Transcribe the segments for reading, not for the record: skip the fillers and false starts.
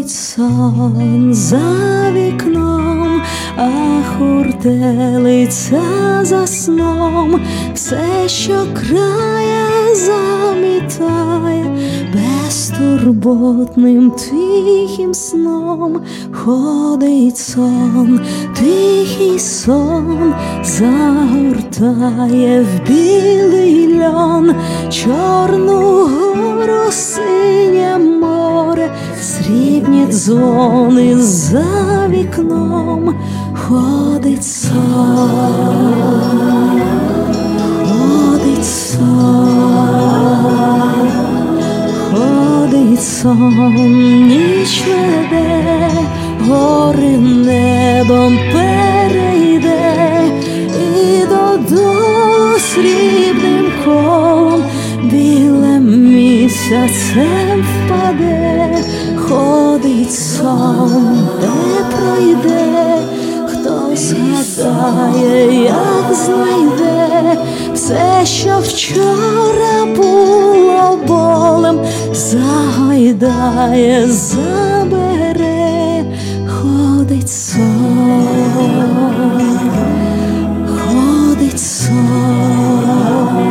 Ходить сон за вікном, а хуртелиця за сном все, що крає, замітає безтурботним тихим сном. Ходить сон, тихий сон, загортає в білий льон Чорну гору, синє море, срібні дзвони за вікном. Ходить сон, ходить сон, ходить сон, ніч веде, гори небом перейде, і додолу срібним колом білим місяцем впаде. Ходить сон, де пройде, хто згадає, як знайде все, що вчора було болем, загойдає, забере. Ходить сон, ходить сон.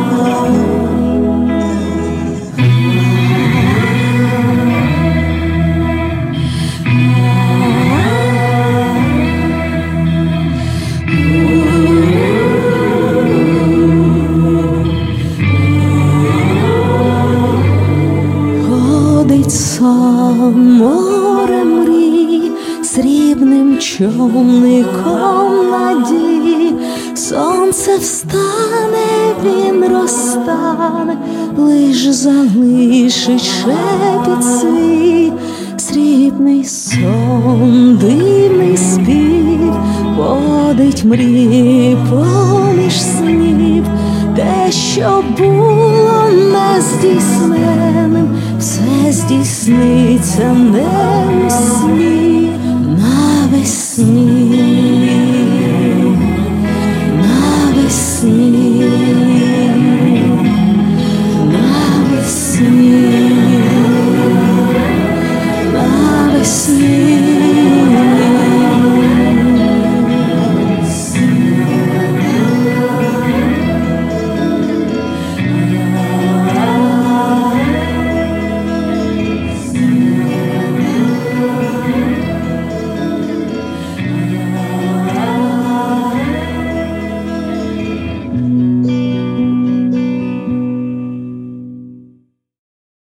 Ходить сон, море мрій, срібним човником надій. Сонце встане, він розтане, лиш залишить шепіт свій. Срібний сон, дивний спів, водить мрії поміж снів. Те, що було нездійсненим, все здійсниться не у сні, навесні.